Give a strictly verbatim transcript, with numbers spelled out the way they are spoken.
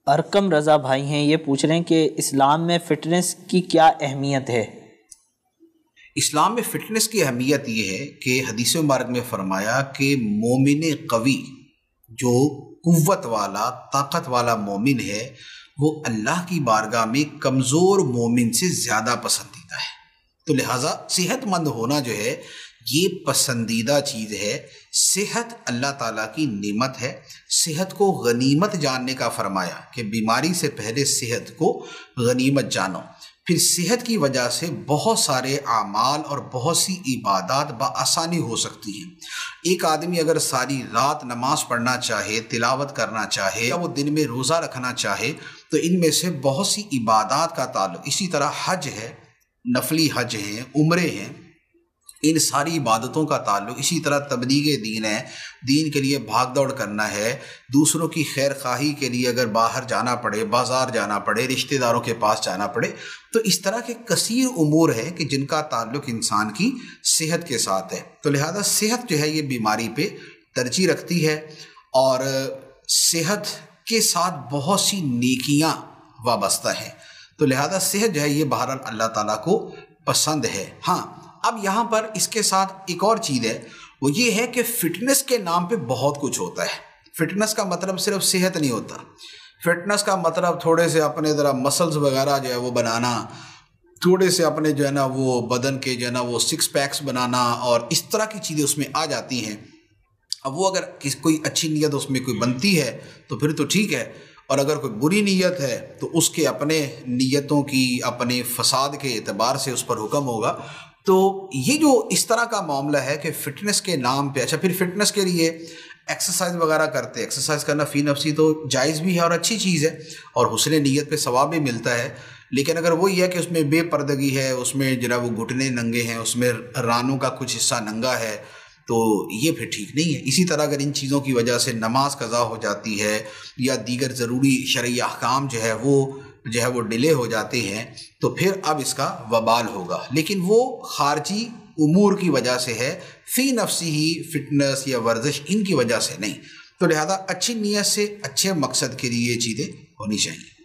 ارکم رضا بھائی ہیں، یہ پوچھ رہے ہیں کہ اسلام میں فٹنس کی کیا اہمیت ہے؟ اسلام میں فٹنس کی اہمیت یہ ہے کہ حدیث مبارک میں فرمایا کہ مومن قوی، جو قوت والا طاقت والا مومن ہے، وہ اللہ کی بارگاہ میں کمزور مومن سے زیادہ پسندیدہ ہے۔ تو لہٰذا صحت مند ہونا جو ہے یہ پسندیدہ چیز ہے۔ صحت اللہ تعالیٰ کی نعمت ہے۔ صحت کو غنیمت جاننے کا فرمایا کہ بیماری سے پہلے صحت کو غنیمت جانو۔ پھر صحت کی وجہ سے بہت سارے اعمال اور بہت سی عبادات بآسانی ہو سکتی ہیں۔ ایک آدمی اگر ساری رات نماز پڑھنا چاہے، تلاوت کرنا چاہے، یا وہ دن میں روزہ رکھنا چاہے، تو ان میں سے بہت سی عبادات کا تعلق، اسی طرح حج ہے، نفلی حج ہیں، عمرے ہیں، ان ساری عبادتوں کا تعلق، اسی طرح تبلیغ دین ہے، دین کے لیے بھاگ دوڑ کرنا ہے، دوسروں کی خیر خواہی کے لیے اگر باہر جانا پڑے، بازار جانا پڑے، رشتہ داروں کے پاس جانا پڑے، تو اس طرح کے کثیر امور ہیں کہ جن کا تعلق انسان کی صحت کے ساتھ ہے۔ تو لہذا صحت جو ہے یہ بیماری پہ ترجیح رکھتی ہے، اور صحت کے ساتھ بہت سی نیکیاں وابستہ ہیں۔ تو لہذا صحت جو ہے یہ بہرحال اللہ تعالیٰ کو پسند ہے۔ ہاں، اب یہاں پر اس کے ساتھ ایک اور چیز ہے، وہ یہ ہے کہ فٹنس کے نام پہ بہت کچھ ہوتا ہے۔ فٹنس کا مطلب صرف صحت نہیں ہوتا۔ فٹنس کا مطلب تھوڑے سے اپنے ذرا مسلز وغیرہ جو ہے وہ بنانا، تھوڑے سے اپنے جو ہے نا وہ بدن کے جو ہے نا وہ سکس پیکس بنانا، اور اس طرح کی چیزیں اس میں آ جاتی ہیں۔ اب وہ اگر کس کوئی اچھی نیت اس میں کوئی بنتی ہے تو پھر تو ٹھیک ہے، اور اگر کوئی بری نیت ہے تو اس کے اپنے نیتوں کی، اپنے فساد کے اعتبار سے اس پر حکم ہوگا۔ تو یہ جو اس طرح کا معاملہ ہے کہ فٹنس کے نام پہ، اچھا پھر فٹنس کے لیے ایکسرسائز وغیرہ کرتے، ایکسرسائز کرنا فی نفسی تو جائز بھی ہے اور اچھی چیز ہے، اور حسن نیت پہ ثواب بھی ملتا ہے، لیکن اگر وہی ہے کہ اس میں بے پردگی ہے، اس میں جناب وہ گھٹنے ننگے ہیں، اس میں رانوں کا کچھ حصہ ننگا ہے، تو یہ پھر ٹھیک نہیں ہے۔ اسی طرح اگر ان چیزوں کی وجہ سے نماز قضا ہو جاتی ہے، یا دیگر ضروری شرعی احکام جو ہے وہ جو ہے وہ ڈیلے ہو جاتے ہیں، تو پھر اب اس کا وبال ہوگا، لیکن وہ خارجی امور کی وجہ سے ہے، فی نفسی ہی فٹنس یا ورزش ان کی وجہ سے نہیں۔ تو لہذا اچھی نیت سے اچھے مقصد کے لیے یہ چیزیں ہونی چاہیے۔